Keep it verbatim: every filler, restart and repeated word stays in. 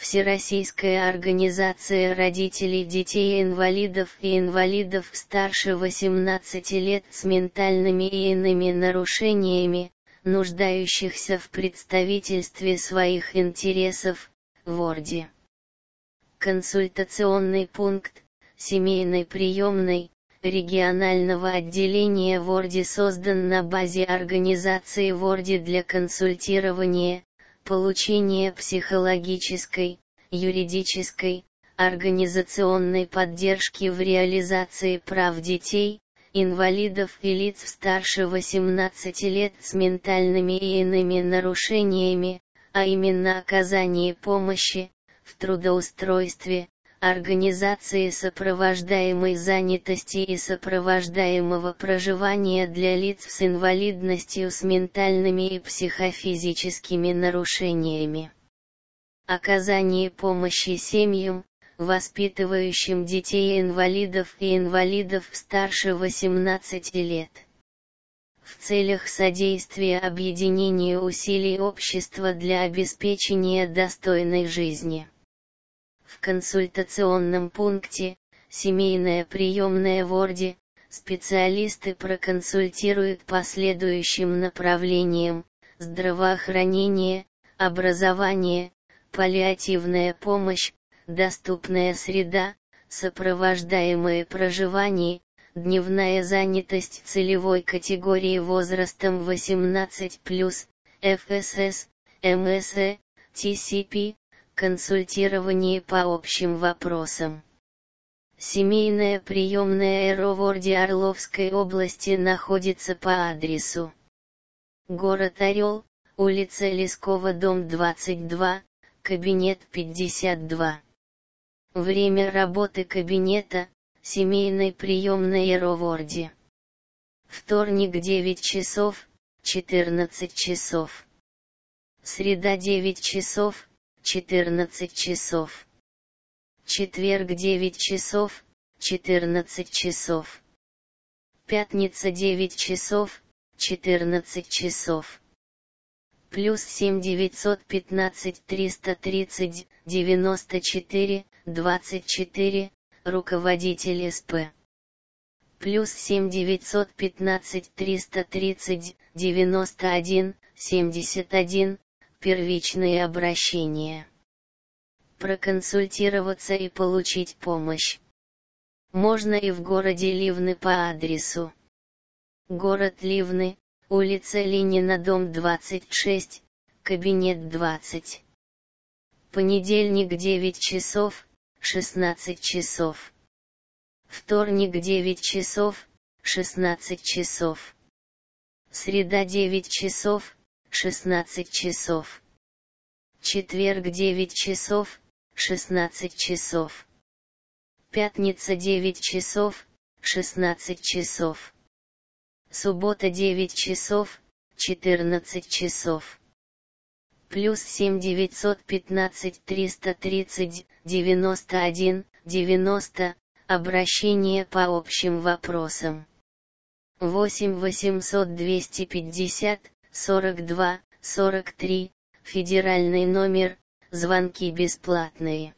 Всероссийская организация родителей детей-инвалидов и инвалидов старше восемнадцати лет с ментальными и иными нарушениями, нуждающихся в представительстве своих интересов, в Орде. Консультационный пункт, семейной приемной, регионального отделения в Орде создан на базе организации в Орде для консультирования, получения психологической, юридической, организационной поддержки в реализации прав детей, инвалидов и лиц старше восемнадцати лет с ментальными и иными нарушениями, а именно оказание помощи, в трудоустройстве, организации сопровождаемой занятости и сопровождаемого проживания для лиц с инвалидностью с ментальными и психофизическими нарушениями. Оказание помощи семьям, воспитывающим детей-инвалидов и инвалидов старше восемнадцати лет. В целях содействия объединению усилий общества для обеспечения достойной жизни. В консультационном пункте, семейная приемная в Орде, специалисты проконсультируют по следующим направлениям: здравоохранение, образование, паллиативная помощь, доступная среда, сопровождаемое проживание, дневная занятость целевой категории возрастом восемнадцать плюс, эф эс эс, эм эс э, ти си пи, консультирование по общим вопросам. Семейная приемная ЭРО в Орде Орловской области находится по адресу: город Орел, улица Лескова, дом двадцать два, кабинет пятьдесят два. Время работы кабинета, семейной приемной ЭРО в Орде. Вторник девять часов, четырнадцать часов. Среда девять часов, четырнадцать часов. Четверг девять часов, четырнадцать часов. Пятница девять часов, четырнадцать часов. Плюс семь девятьсот пятнадцать триста тридцать девяносто четыре двадцать четыре, руководитель СП. Плюс семь девятьсот пятнадцать триста тридцать девяносто один семьдесят один, первичные обращения. Проконсультироваться и получить помощь можно и в городе Ливны по адресу: город Ливны, улица Ленина, дом двадцать шесть, кабинет двадцать. Понедельник девять часов, шестнадцать часов. Вторник девять часов, шестнадцать часов. Среда девять часов, шестнадцать часов. Четверг девять часов, шестнадцать часов. Пятница девять часов, шестнадцать часов. Суббота девять часов, четырнадцать часов. Плюс семь девятьсот пятнадцать триста тридцать девяносто один девяносто, обращение по общим вопросам. восемь восемьсот двести пятьдесят сорок два сорок три, федеральный номер, звонки бесплатные.